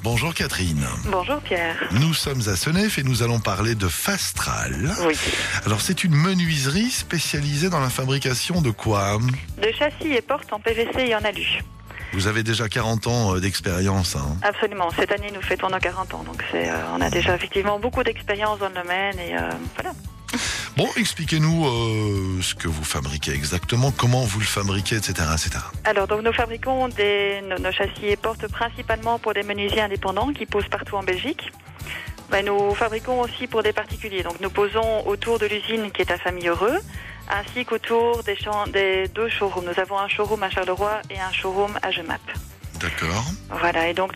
Bonjour Catherine. Bonjour Pierre. Nous sommes à Senef et nous allons parler de Fastral. Oui. Alors c'est une menuiserie spécialisée dans la fabrication de quoi? De châssis et portes en PVC et en alu. Vous avez déjà 40 ans d'expérience. Absolument. Cette année, nous fêtons nos 40 ans. Donc on a déjà effectivement beaucoup d'expérience dans le domaine et voilà. Bon, expliquez-nous ce que vous fabriquez exactement, comment vous le fabriquez, etc. etc. Alors, donc, nous fabriquons nos châssis et portes principalement pour des menuisiers indépendants qui posent partout en Belgique. Nous fabriquons aussi pour des particuliers. Donc, nous posons autour de l'usine qui est à Famille Heureux, ainsi qu'autour des deux showrooms. Nous avons un showroom à Charleroi et un showroom à Jemap. D'accord. Voilà, et donc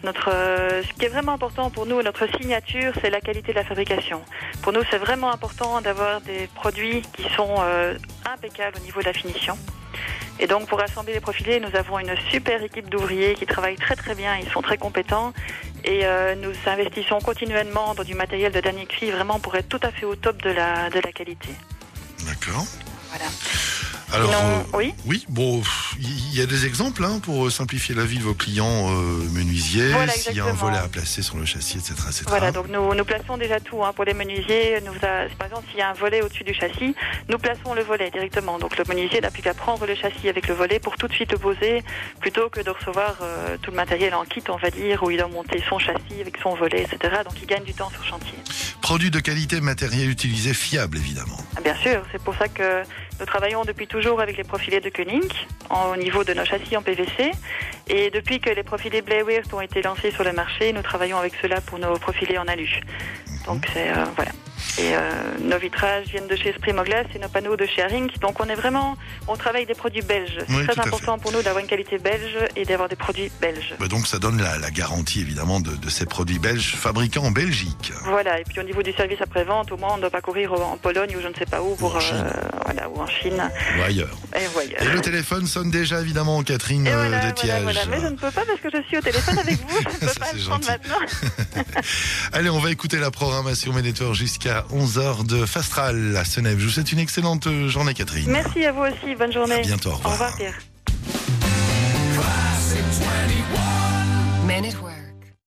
ce qui est vraiment important pour nous, notre signature, c'est la qualité de la fabrication. Pour nous, c'est vraiment important d'avoir des produits qui sont impeccables au niveau de la finition. Et donc, pour assembler les profilés, nous avons une super équipe d'ouvriers qui travaillent très très bien, ils sont très compétents. Et nous investissons continuellement dans du matériel de dernier cri, vraiment pour être tout à fait au top de la qualité. D'accord. Voilà. Alors, oui. Oui, bon, il y a des exemples pour simplifier la vie de vos clients menuisiers, voilà, s'il y a un volet à placer sur le châssis, etc. etc. Voilà, donc nous plaçons déjà tout pour les menuisiers. Par exemple, s'il y a un volet au-dessus du châssis, nous plaçons le volet directement. Donc le menuisier n'a plus qu'à prendre le châssis avec le volet pour tout de suite le poser, plutôt que de recevoir tout le matériel en kit, on va dire, où il doit monter son châssis avec son volet, etc. Donc il gagne du temps sur chantier. Produits de qualité, matériel utilisé fiable, évidemment. Bien sûr, c'est pour ça que nous travaillons depuis toujours avec les profilés de Koenig au niveau de nos châssis en PVC. Et depuis que les profilés Blaywirth ont été lancés sur le marché, nous travaillons avec ceux-là pour nos profilés en alu. Donc c'est voilà. Et nos vitrages viennent de chez Sprimoglass et nos panneaux de chez Haring. Donc on travaille des produits belges. C'est oui, très important pour nous d'avoir une qualité belge et d'avoir des produits belges. Donc ça donne la garantie évidemment de ces produits belges fabriqués en Belgique. Voilà, et puis au niveau du service après-vente, au moins on ne doit pas courir en Pologne ou je ne sais pas où ou en Chine. Ou en Chine. Ou ailleurs. Et le téléphone sonne déjà évidemment, Catherine de Thiège. Voilà. Mais je ne peux pas parce que je suis au téléphone avec vous. Je ne peux pas le prendre maintenant. Allez, on va écouter la programmation Ménétour jusqu'à 11h de Fastral à Senef. Je vous souhaite une excellente journée, Catherine. Merci à vous aussi. Bonne journée. À bientôt. Au revoir. Au revoir, Pierre. Men at Work.